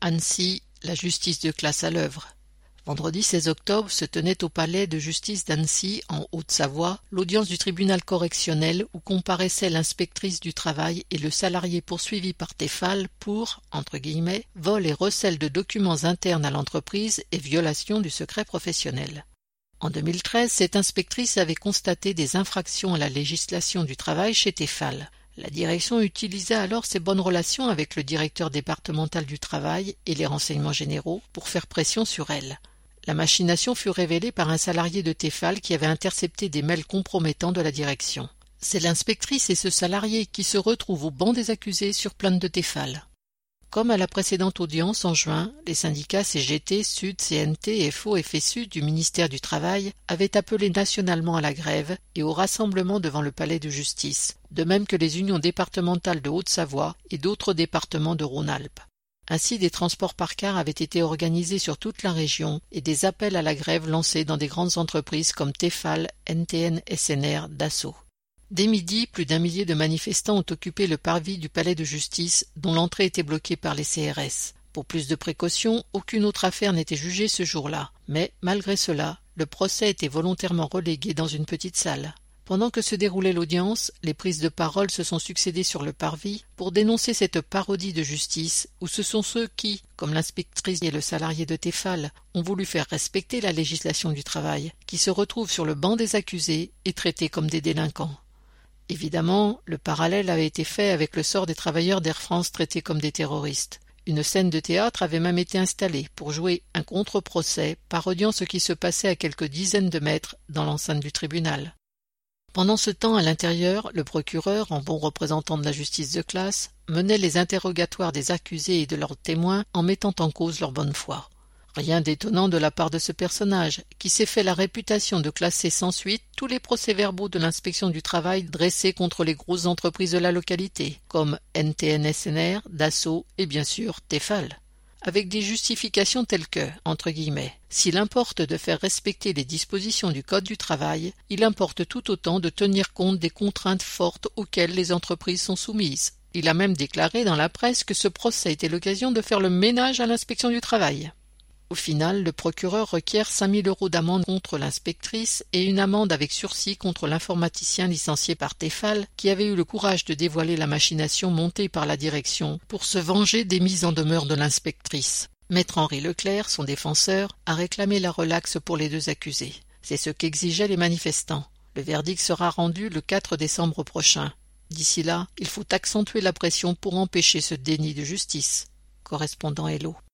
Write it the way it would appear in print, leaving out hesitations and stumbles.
Annecy, la justice de classe à l'œuvre. Vendredi 16 octobre se tenait au palais de justice d'Annecy, en Haute-Savoie, l'audience du tribunal correctionnel où comparaissaient l'inspectrice du travail et le salarié poursuivi par Tefal pour, entre guillemets, vol et recel de documents internes à l'entreprise et violation du secret professionnel. En 2013, cette inspectrice avait constaté des infractions à la législation du travail chez Tefal. La direction utilisa alors ses bonnes relations avec le directeur départemental du travail et les renseignements généraux pour faire pression sur elle. La machination fut révélée par un salarié de Tefal qui avait intercepté des mails compromettants de la direction. C'est l'inspectrice et ce salarié qui se retrouvent au banc des accusés sur plainte de Tefal. Comme à la précédente audience en juin, les syndicats CGT, Sud, CNT, FO et FSU du ministère du Travail avaient appelé nationalement à la grève et au rassemblement devant le palais de justice, de même que les unions départementales de Haute-Savoie et d'autres départements de Rhône-Alpes. Ainsi, des transports par car avaient été organisés sur toute la région et des appels à la grève lancés dans des grandes entreprises comme Tefal, NTN, SNR, Dassault. Dès midi, plus d'1 millier de manifestants ont occupé le parvis du palais de justice, dont l'entrée était bloquée par les CRS. Pour plus de précautions, aucune autre affaire n'était jugée ce jour-là. Mais, malgré cela, le procès était volontairement relégué dans une petite salle. Pendant que se déroulait l'audience, les prises de parole se sont succédées sur le parvis pour dénoncer cette parodie de justice où ce sont ceux qui, comme l'inspectrice et le salarié de Tefal, ont voulu faire respecter la législation du travail, qui se retrouvent sur le banc des accusés et traités comme des délinquants. Évidemment, le parallèle avait été fait avec le sort des travailleurs d'Air France traités comme des terroristes. Une scène de théâtre avait même été installée pour jouer un contre-procès parodiant ce qui se passait à quelques dizaines de mètres dans l'enceinte du tribunal. Pendant ce temps, à l'intérieur, le procureur, en bon représentant de la justice de classe, menait les interrogatoires des accusés et de leurs témoins en mettant en cause leur bonne foi. Rien d'étonnant de la part de ce personnage, qui s'est fait la réputation de classer sans suite tous les procès-verbaux de l'inspection du travail dressés contre les grosses entreprises de la localité, comme NTN-SNR, Dassault et bien sûr Tefal. Avec des justifications telles que, entre guillemets, s'il importe de faire respecter les dispositions du Code du travail, il importe tout autant de tenir compte des contraintes fortes auxquelles les entreprises sont soumises. Il a même déclaré dans la presse que ce procès était l'occasion de faire le ménage à l'inspection du travail. Au final, le procureur requiert 5 000 € d'amende contre l'inspectrice et une amende avec sursis contre l'informaticien licencié par Tefal qui avait eu le courage de dévoiler la machination montée par la direction pour se venger des mises en demeure de l'inspectrice. Maître Henri Leclerc, son défenseur, a réclamé la relaxe pour les deux accusés. C'est ce qu'exigeaient les manifestants. Le verdict sera rendu le 4 décembre prochain. D'ici là, il faut accentuer la pression pour empêcher ce déni de justice. Correspondant Hello.